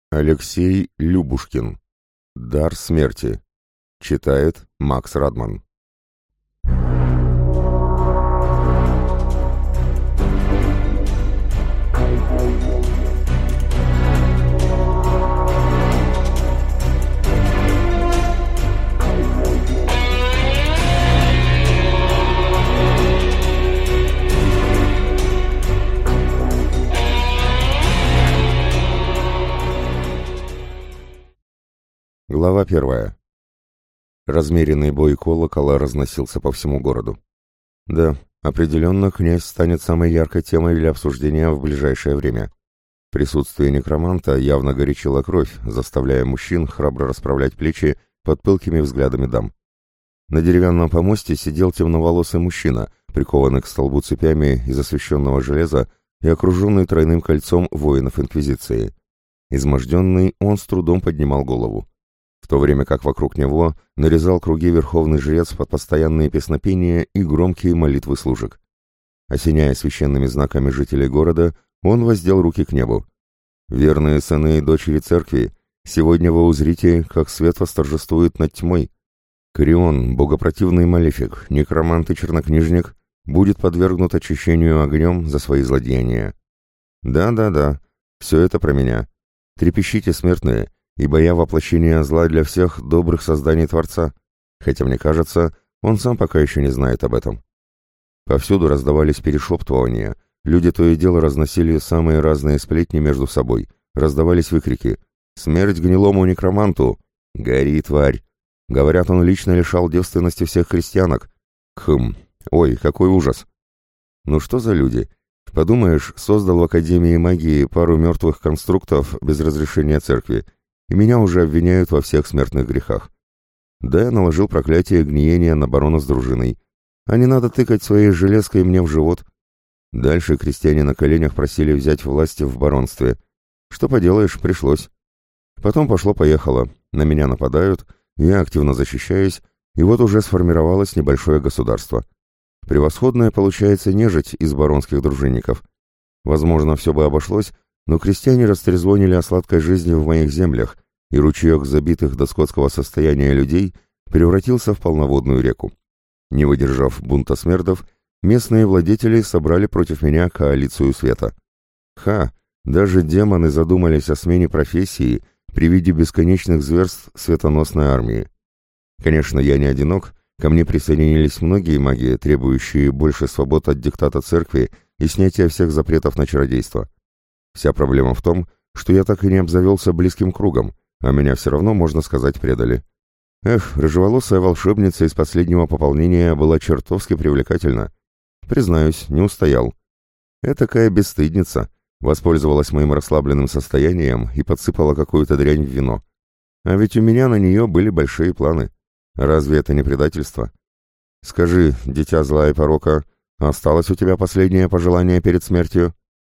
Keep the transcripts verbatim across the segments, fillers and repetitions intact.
Алексей Любушкин. Дар смерти. Читает Макс Радман. Глава первая. Размеренный бой колокола разносился по всему городу. Да, определенно князь станет самой яркой темой для обсуждения в ближайшее время. Присутствие некроманта явно горячило кровь, заставляя мужчин храбро расправлять плечи под пылкими взглядами дам. На деревянном помосте сидел темноволосый мужчина, прикованный к столбу цепями из освещенного железа и окруженный тройным кольцом воинов Инквизиции. Изможденный, он с трудом поднимал голову, в то время как вокруг него нарезал круги верховный жрец под постоянные песнопения и громкие молитвы служек. Осеняя священными знаками жителей города, он воздел руки к небу. «Верные сыны и дочери церкви, сегодня вы узрите, как свет восторжествует над тьмой. Корион, богопротивный малефик, некромант и чернокнижник, будет подвергнут очищению огнем за свои злодеяния. Да-да-да, все это про меня. Трепещите, смертные, ибо я воплощение зла для всех добрых созданий Творца, хотя, мне кажется, он сам пока еще не знает об этом». Повсюду раздавались перешептывания, люди то и дело разносили самые разные сплетни между собой, раздавались выкрики «Смерть гнилому некроманту! Гори, тварь! Говорят, он лично лишал девственности всех христианок! Хм, ой, какой ужас!» Ну что за люди? Подумаешь, создал в Академии магии пару мертвых конструктов без разрешения церкви, и меня уже обвиняют во всех смертных грехах. Да, я наложил проклятие гниения на барона с дружиной. А не надо тыкать своей железкой мне в живот. Дальше крестьяне на коленях просили взять власть в баронстве. Что поделаешь, пришлось. Потом пошло-поехало. На меня нападают, я активно защищаюсь, и вот уже сформировалось небольшое государство. Превосходная получается нежить из баронских дружинников. Возможно, все бы обошлось, но крестьяне растрезвонили о сладкой жизни в моих землях, и ручеек забитых до скотского состояния людей превратился в полноводную реку. Не выдержав бунта смердов, местные владетели собрали против меня коалицию света. Ха! Даже демоны задумались о смене профессии при виде бесконечных зверств светоносной армии. Конечно, я не одинок, ко мне присоединились многие маги, требующие больше свобод от диктата церкви и снятия всех запретов на чародейство. Вся проблема в том, что я так и не обзавелся близким кругом, а меня все равно, можно сказать, предали. Эх, рыжеволосая волшебница из последнего пополнения была чертовски привлекательна. Признаюсь, не устоял. Этакая бесстыдница воспользовалась моим расслабленным состоянием и подсыпала какую-то дрянь в вино. А ведь у меня на нее были большие планы. Разве это не предательство? Скажи, дитя зла и порока, осталось у тебя последнее пожелание перед смертью?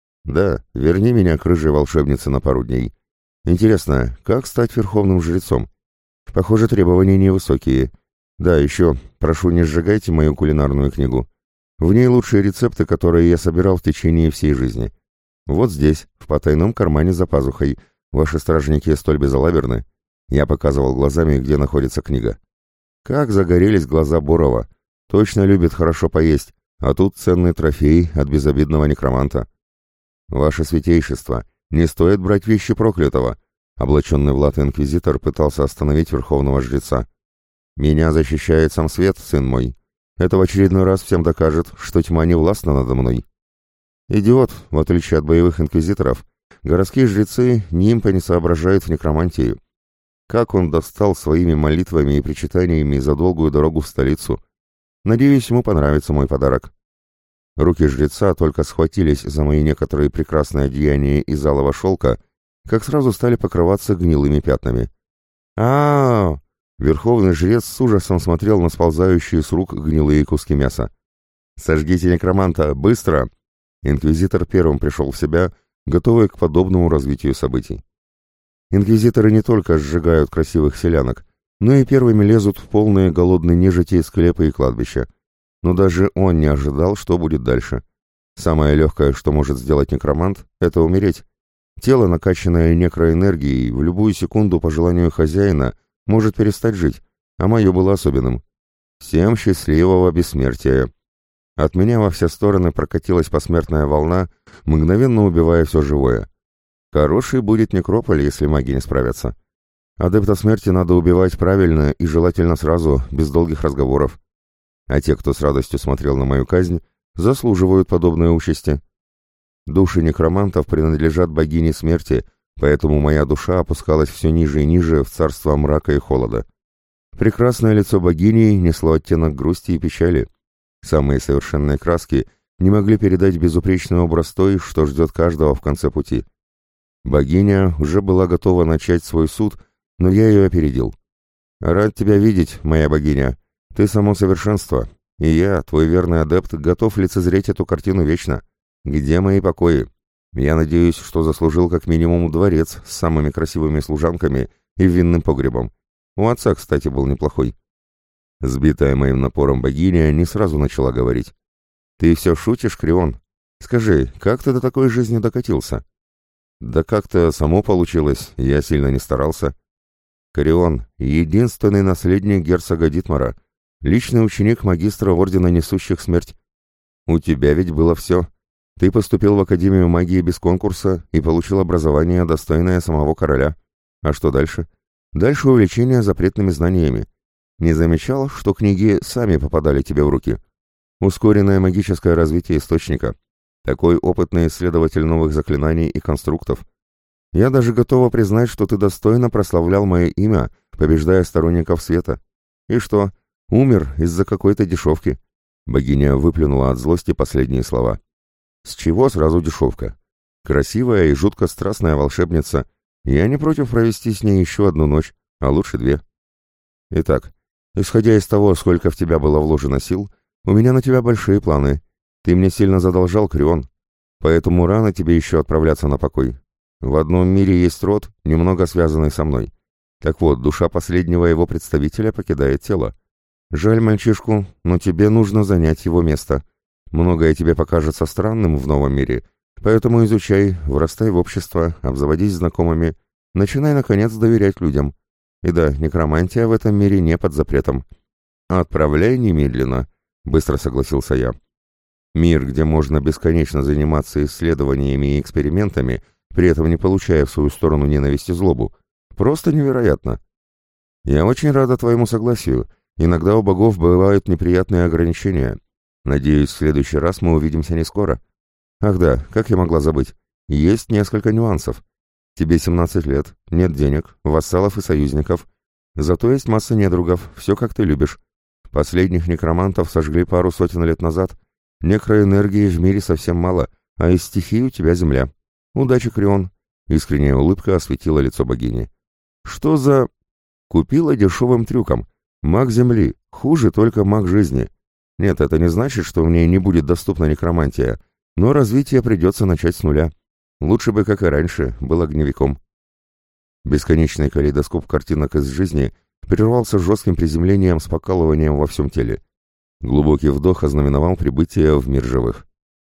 Да, верни меня к рыжей волшебнице на пару дней. Интересно, как стать верховным жрецом? Похоже, требования невысокие. Да, еще, прошу, не сжигайте мою кулинарную книгу. В ней лучшие рецепты, которые я собирал в течение всей жизни. Вот здесь, в потайном кармане за пазухой. Ваши стражники столь безалаберны. Я показывал глазами, где находится книга. Как загорелись глаза Борова. Точно любит хорошо поесть, а тут ценный трофей от безобидного некроманта. «Ваше святейшество, не стоит брать вещи проклятого!» Облаченный в латы инквизитор пытался остановить верховного жреца. «Меня защищает сам свет, сын мой. Это в очередной раз всем докажет, что тьма не властна надо мной». Идиот, в отличие от боевых инквизиторов, городские жрецы нимпа не соображают в некромантии. Как он достал своими молитвами и причитаниями за долгую дорогу в столицу. Надеюсь, ему понравится мой подарок. Руки жреца только схватились за мои некоторые прекрасные одеяния из алого шелка, как сразу стали покрываться гнилыми пятнами. а, -а, -а Верховный жрец с ужасом смотрел на сползающие с рук гнилые куски мяса. «Сожгите некроманта! Быстро!» Инквизитор первым пришел в себя, готовый к подобному развитию событий. Инквизиторы не только сжигают красивых селянок, но и первыми лезут в полные голодные нежити склепы и кладбища. Но даже он не ожидал, что будет дальше. Самое легкое, что может сделать некромант, это умереть. Тело, накачанное некроэнергией, в любую секунду по желанию хозяина может перестать жить, а мое было особенным. Всем счастливого бессмертия. От меня во все стороны прокатилась посмертная волна, мгновенно убивая все живое. Хороший будет некрополь, если маги не справятся. Адепта смерти надо убивать правильно и желательно сразу, без долгих разговоров. А те, кто с радостью смотрел на мою казнь, заслуживают подобное участи. Души некромантов принадлежат богине смерти, поэтому моя душа опускалась все ниже и ниже в царство мрака и холода. Прекрасное лицо богини несло оттенок грусти и печали. Самые совершенные краски не могли передать безупречный образ той, что ждет каждого в конце пути. Богиня уже была готова начать свой суд, но я ее опередил. «Рад тебя видеть, моя богиня. Ты само совершенство, и я, твой верный адепт, готов лицезреть эту картину вечно. Где мои покои? Я надеюсь, что заслужил как минимум дворец с самыми красивыми служанками и винным погребом. У отца, кстати, был неплохой». Сбитая моим напором богиня не сразу начала говорить. «Ты все шутишь, Крион? Скажи, как ты до такой жизни докатился?» «Да как-то само получилось, я сильно не старался». «Корион, единственный наследник герцога Дитмара, личный ученик магистра Ордена Несущих Смерть. У тебя ведь было все. Ты поступил в Академию магии без конкурса и получил образование, достойное самого короля. А что дальше? Дальше увлечение запретными знаниями. Не замечал, что книги сами попадали тебе в руки? Ускоренное магическое развитие источника. Такой опытный исследователь новых заклинаний и конструктов. Я даже готова признать, что ты достойно прославлял мое имя, побеждая сторонников света. И что, умер из-за какой-то дешевки?» Богиня выплюнула от злости последние слова. «С чего сразу дешевка? Красивая и жутко страстная волшебница. Я не против провести с ней еще одну ночь, а лучше две. Итак, исходя из того, сколько в тебя было вложено сил, у меня на тебя большие планы. Ты мне сильно задолжал, Крион, поэтому рано тебе еще отправляться на покой. В одном мире есть род, немного связанный со мной. Так вот, душа последнего его представителя покидает тело. Жаль мальчишку, но тебе нужно занять его место. Многое тебе покажется странным в новом мире, поэтому изучай, вырастай в общество, обзаводись знакомыми, начинай, наконец, доверять людям. И да, некромантия в этом мире не под запретом. Отправляй немедленно», — быстро согласился я. Мир, где можно бесконечно заниматься исследованиями и экспериментами, при этом не получая в свою сторону ненависть и злобу. Просто невероятно. Я очень рада твоему согласию. Иногда у богов бывают неприятные ограничения. Надеюсь, в следующий раз мы увидимся не скоро. Ах да, как я могла забыть? Есть несколько нюансов. Тебе семнадцать лет, нет денег, вассалов и союзников. Зато есть масса недругов, все как ты любишь. Последних некромантов сожгли пару сотен лет назад. Некроэнергии в мире совсем мало, а из стихий у тебя земля. Удачи, Крион. Искренняя улыбка осветила лицо богини. Что за... Купила дешевым трюком. Маг земли. Хуже только маг жизни. Нет, это не значит, что в ней не будет доступна некромантия, но развитие придется начать с нуля. Лучше бы, как и раньше, был огневиком. Бесконечный калейдоскоп картинок из жизни прервался жестким приземлением с покалыванием во всем теле. Глубокий вдох ознаменовал прибытие в мир живых.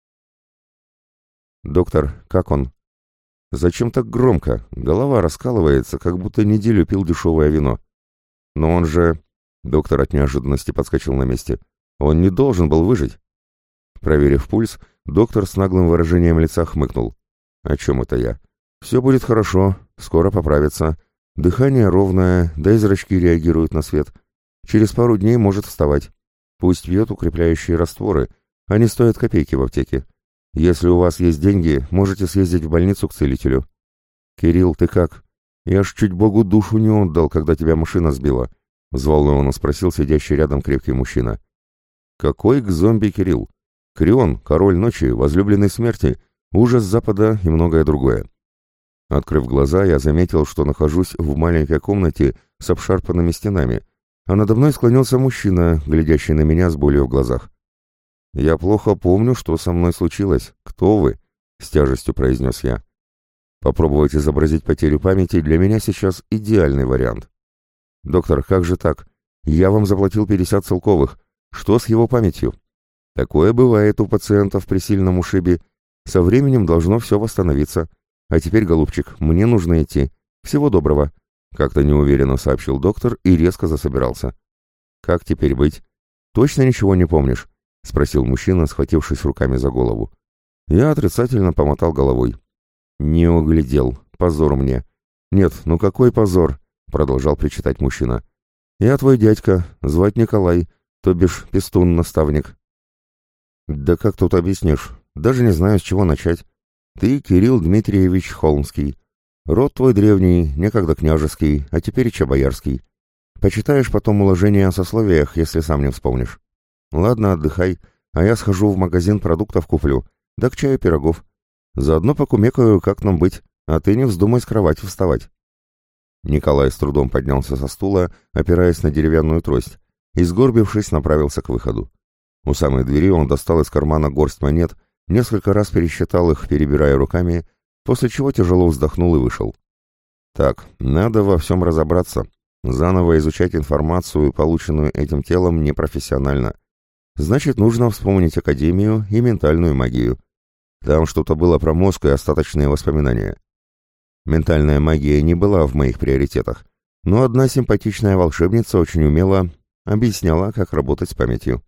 «Доктор, как он?» «Зачем так громко? Голова раскалывается, как будто неделю пил дешевое вино». «Но он же...» Доктор от неожиданности подскочил на месте. «Он не должен был выжить». Проверив пульс, доктор с наглым выражением лица хмыкнул. «О чем это я? Все будет хорошо, скоро поправится. Дыхание ровное, да и зрачки реагируют на свет. Через пару дней может вставать. Пусть пьет укрепляющие растворы, они стоят копейки в аптеке. Если у вас есть деньги, можете съездить в больницу к целителю». «Кирилл, ты как? Я ж чуть Богу душу не отдал, когда тебя машина сбила», — взволнованно спросил сидящий рядом крепкий мужчина. «Какой к зомби Кирилл? Крион, король ночи, возлюбленный смерти, ужас Запада и многое другое». Открыв глаза, я заметил, что нахожусь в маленькой комнате с обшарпанными стенами, а надо мной склонился мужчина, глядящий на меня с болью в глазах. «Я плохо помню, что со мной случилось. Кто вы?» — с тяжестью произнес я. Попробовать изобразить потерю памяти для меня сейчас идеальный вариант. «Доктор, как же так? Я вам заплатил пятьдесят целковых. Что с его памятью?» «Такое бывает у пациентов при сильном ушибе. Со временем должно все восстановиться. А теперь, голубчик, мне нужно идти. Всего доброго», — как-то неуверенно сообщил доктор и резко засобирался. «Как теперь быть? Точно ничего не помнишь?» — спросил мужчина, схватившись руками за голову. Я отрицательно помотал головой. «Не углядел. Позор мне». «Нет, ну какой позор?» — продолжал причитать мужчина. «Я твой дядька, звать Николай, то бишь пестун-наставник». «Да как тут объяснишь? Даже не знаю, с чего начать. Ты Кирилл Дмитриевич Холмский. Род твой древний, некогда княжеский, а теперь боярский. Почитаешь потом уложение о сословиях, если сам не вспомнишь. Ладно, отдыхай, а я схожу в магазин продуктов куплю, да к чаю пирогов. Заодно покумекаю, как нам быть, а ты не вздумай с кровати вставать». Николай с трудом поднялся со стула, опираясь на деревянную трость, и, сгорбившись, направился к выходу. У самой двери он достал из кармана горсть монет, несколько раз пересчитал их, перебирая руками, после чего тяжело вздохнул и вышел. «Так, надо во всем разобраться, заново изучать информацию, полученную этим телом, непрофессионально. Значит, нужно вспомнить Академию и ментальную магию. Там что-то было про мозг и остаточные воспоминания. Ментальная магия не была в моих приоритетах, но одна симпатичная волшебница очень умело объясняла, как работать с памятью.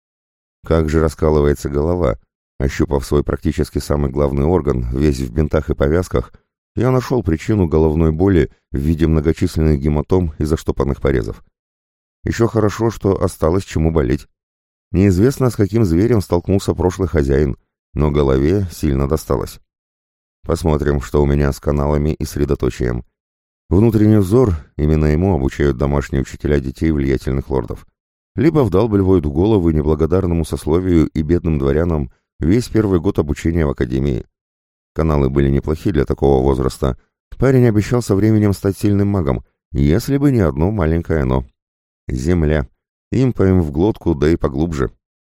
Как же раскалывается голова. Ощупав свой практически самый главный орган, весь в бинтах и повязках, я нашел причину головной боли в виде многочисленных гематом и заштопанных порезов. Еще хорошо, что осталось чему болеть. Неизвестно, с каким зверем столкнулся прошлый хозяин, но голове сильно досталось. Посмотрим, что у меня с каналами и средоточием. Внутренний взор, именно ему обучают домашние учителя детей влиятельных лордов. Либо вдалбливают в головы неблагодарному сословию и бедным дворянам весь первый год обучения в академии. Каналы были неплохи для такого возраста. Парень обещал со временем стать сильным магом, если бы не одно маленькое «но». Земля. Импаем в глотку, да и поглубже.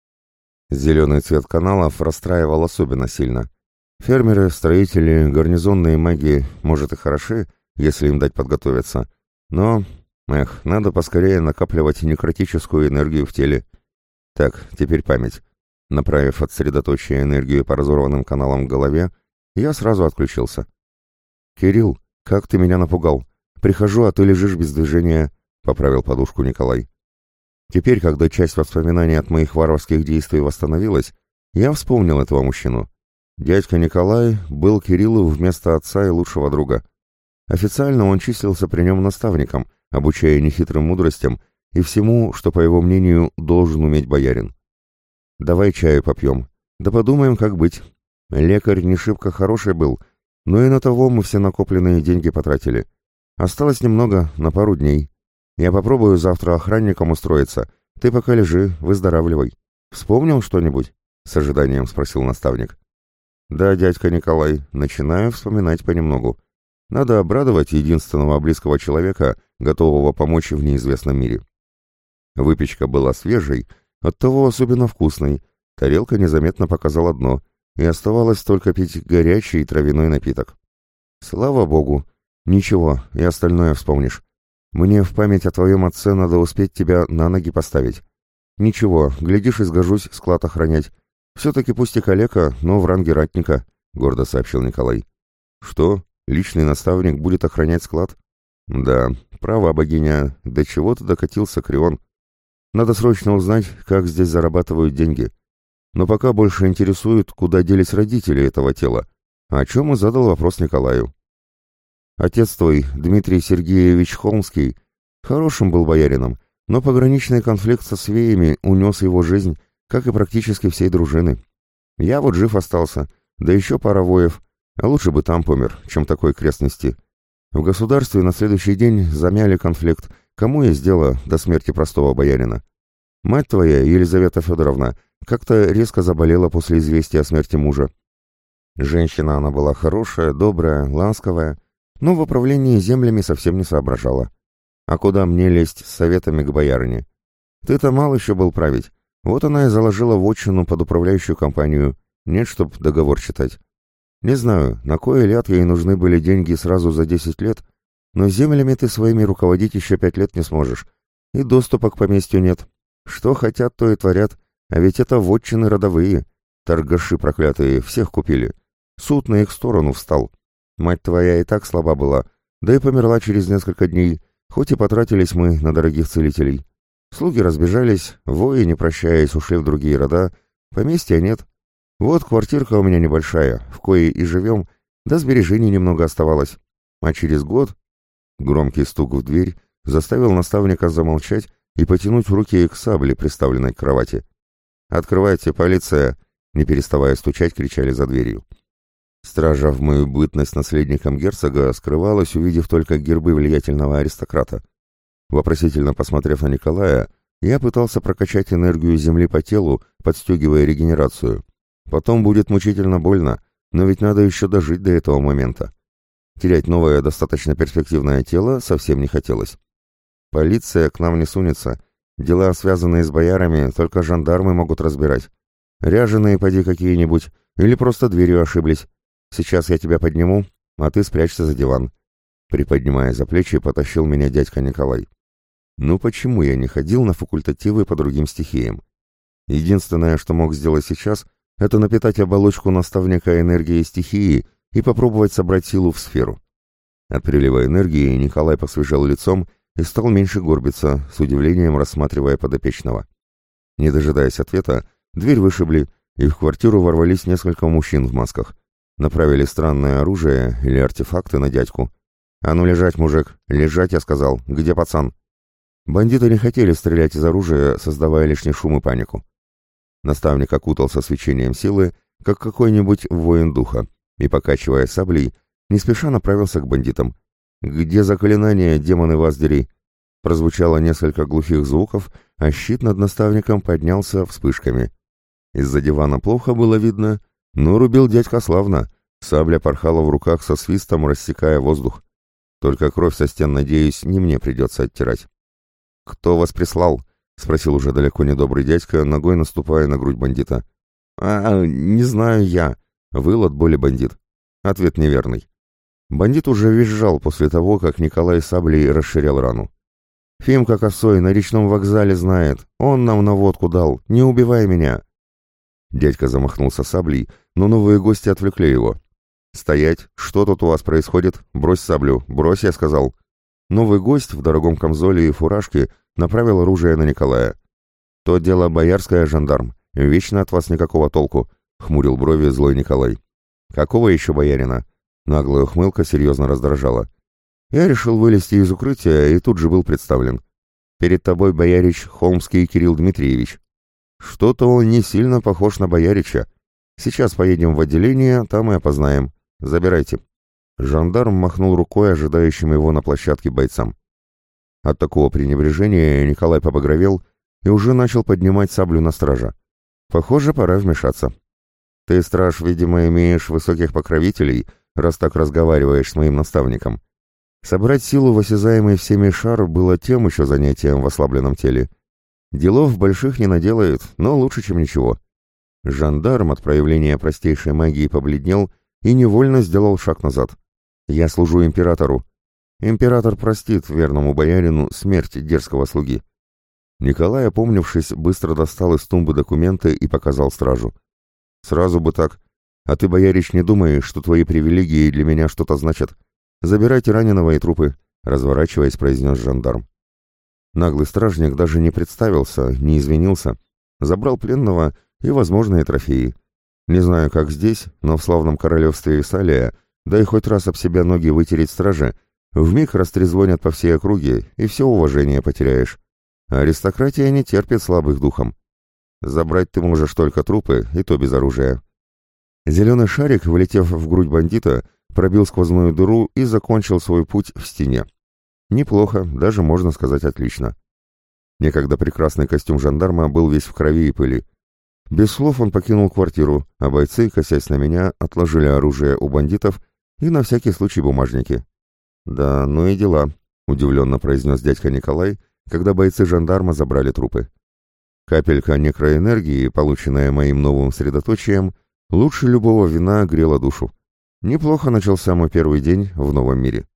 Зеленый цвет каналов расстраивал особенно сильно. Фермеры, строители, гарнизонные маги, может, и хороши, если им дать подготовиться. Но, эх, надо поскорее накапливать некротическую энергию в теле. Так, теперь память. Направив от средоточия энергию по разорванным каналам в голове, я сразу отключился. «Кирилл, как ты меня напугал! Прихожу, а ты лежишь без движения», — поправил подушку Николай. Теперь, когда часть воспоминаний от моих варварских действий восстановилась, я вспомнил этого мужчину. Дядька Николай был Кириллу вместо отца и лучшего друга. Официально он числился при нем наставником, обучая нехитрым мудростям и всему, что, по его мнению, должен уметь боярин. «Давай чаю попьем. Да подумаем, как быть. Лекарь не шибко хороший был, но и на того мы все накопленные деньги потратили. Осталось немного, на пару дней. Я попробую завтра охранником устроиться. Ты пока лежи, выздоравливай. Вспомнил что-нибудь?» — с ожиданием спросил наставник. «Да, дядька Николай, начинаю вспоминать понемногу. Надо обрадовать единственного близкого человека, готового помочь в неизвестном мире». Выпечка была свежей, оттого особенно вкусной. Тарелка незаметно показала дно, и оставалось только пить горячий травяной напиток. «Слава богу! Ничего, и остальное вспомнишь. Мне в память о твоем отце надо успеть тебя на ноги поставить. Ничего, глядишь, и сгожусь склад охранять. Все-таки пусть и калека, но в ранге ратника», — гордо сообщил Николай. «Что? Личный наставник будет охранять склад?» «Да, права богиня, до чего ты докатился, Крион. Надо срочно узнать, как здесь зарабатывают деньги. Но пока больше интересует, куда делись родители этого тела, о чем и задал вопрос Николаю. Отец твой, Дмитрий Сергеевич Холмский, хорошим был боярином, но пограничный конфликт со свеями унес его жизнь, как и практически всей дружины. Я вот жив остался, да еще пара воев, а лучше бы там помер, чем такой крест нести. В государстве на следующий день замяли конфликт, кому есть дело до смерти простого боярина. Мать твоя, Елизавета Федоровна, как-то резко заболела после известия о смерти мужа. Женщина она была хорошая, добрая, ласковая, но в управлении землями совсем не соображала. А куда мне лезть с советами к боярине? Ты-то мал еще был править. Вот она и заложила вотчину под управляющую компанию. Нет, чтоб договор читать. Не знаю, на кой ляд ей нужны были деньги сразу за десять лет, но землями ты своими руководить еще пять лет не сможешь. И доступа к поместью нет. Что хотят, то и творят. А ведь это вотчины родовые. Торгаши проклятые, всех купили. Суд на их сторону встал. Мать твоя и так слаба была, да и померла через несколько дней, хоть и потратились мы на дорогих целителей. Слуги разбежались, вои, не прощаясь, ушли в другие рода, поместья нет. Вот квартирка у меня небольшая, в коей и живем, да сбережений немного оставалось. А через год...» Громкий стук в дверь заставил наставника замолчать и потянуть руки к сабле, приставленной к кровати. «Открывайте, полиция!» — не переставая стучать, кричали за дверью. Стража в мою бытность наследником герцога скрывалась, увидев только гербы влиятельного аристократа. Вопросительно посмотрев на Николая, я пытался прокачать энергию земли по телу, подстегивая регенерацию. Потом будет мучительно больно, но ведь надо еще дожить до этого момента. Терять новое, достаточно перспективное тело совсем не хотелось. Полиция к нам не сунется. Дела, связанные с боярами, только жандармы могут разбирать. Ряженые поди какие-нибудь, или просто дверью ошиблись. Сейчас я тебя подниму, а ты спрячься за диван. Приподнимая за плечи, потащил меня дядька Николай. Ну почему я не ходил на факультативы по другим стихиям? Единственное, что мог сделать сейчас, это напитать оболочку наставника энергией стихии и попробовать собрать силу в сферу. От прилива энергии Николай посвежел лицом и стал меньше горбиться, с удивлением рассматривая подопечного. Не дожидаясь ответа, дверь вышибли, и в квартиру ворвались несколько мужчин в масках. Направили странное оружие или артефакты на дядьку. «А ну лежать, мужик! Лежать, я сказал! Где пацан?» Бандиты не хотели стрелять из оружия, создавая лишний шум и панику. Наставник окутался свечением силы, как какой-нибудь воин духа, и, покачивая саблей, не спеша направился к бандитам. «Где заклинание, демоны вас дери?» Прозвучало несколько глухих звуков, а щит над наставником поднялся вспышками. Из-за дивана плохо было видно, но рубил дядька славно. Сабля порхала в руках со свистом, рассекая воздух. Только кровь со стен, надеюсь, не мне придется оттирать. «Кто вас прислал?» — спросил уже далеко недобрый дядька, ногой наступая на грудь бандита. «А, не знаю я», — выл от боли бандит. Ответ неверный. Бандит уже визжал после того, как Николай саблей расширял рану. «Фимка Косой на речном вокзале знает. Он нам наводку дал. Не убивай меня!» Дядька замахнулся саблей, но новые гости отвлекли его. «Стоять! Что тут у вас происходит? Брось саблю! Брось, я сказал!» Новый гость в дорогом камзоле и фуражке направил оружие на Николая. «То дело боярское, жандарм. Вечно от вас никакого толку», — хмурил брови злой Николай. «Какого еще боярина?» Наглая ухмылка серьезно раздражала. Я решил вылезти из укрытия и тут же был представлен. «Перед тобой, боярич, Холмский Кирилл Дмитриевич». «Что-то он не сильно похож на боярича. Сейчас поедем в отделение, там и опознаем. Забирайте». Жандарм махнул рукой ожидающим его на площадке бойцам. От такого пренебрежения Николай побагровел и уже начал поднимать саблю на стража. Похоже, пора вмешаться. «Ты, страж, видимо, имеешь высоких покровителей, раз так разговариваешь с моим наставником». Собрать силу в осязаемый всеми шар было тем еще занятием в ослабленном теле. Делов больших не наделает, но лучше, чем ничего. Жандарм от проявления простейшей магии побледнел и невольно сделал шаг назад. «Я служу императору. Император простит верному боярину смерть дерзкого слуги». Николай, опомнившись, быстро достал из тумбы документы и показал стражу. «Сразу бы так. А ты, боярич, не думаешь, что твои привилегии для меня что-то значат? Забирайте раненого и трупы», — разворачиваясь, произнес жандарм. Наглый стражник даже не представился, не извинился. Забрал пленного и возможные трофеи. Не знаю, как здесь, но в славном королевстве Исалия, да и хоть раз об себя ноги вытереть страже, вмиг растрезвонят по всей округе, и все уважение потеряешь. А аристократия не терпит слабых духом. Забрать ты можешь только трупы, и то без оружия. Зеленый шарик, влетев в грудь бандита, пробил сквозную дыру и закончил свой путь в стене. Неплохо, даже можно сказать отлично. Некогда прекрасный костюм жандарма был весь в крови и пыли. Без слов он покинул квартиру, а бойцы, косясь на меня, отложили оружие у бандитов и на всякий случай бумажники. «Да, ну и дела», — удивленно произнес дядька Николай, когда бойцы жандарма забрали трупы. Капелька некроэнергии, полученная моим новым средоточием, лучше любого вина грела душу. Неплохо начался мой первый день в новом мире.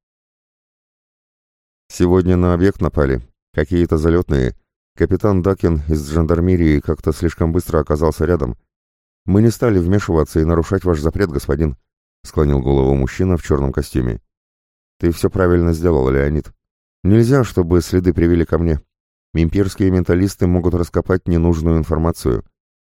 Сегодня на объект напали. Какие-то залетные. Капитан Дакин из жандармерии как-то слишком быстро оказался рядом. Мы не стали вмешиваться и нарушать ваш запрет, господин. — склонил голову мужчина в черном костюме. «Ты все правильно сделал, Леонид. Нельзя, чтобы следы привели ко мне. Имперские менталисты могут раскопать ненужную информацию.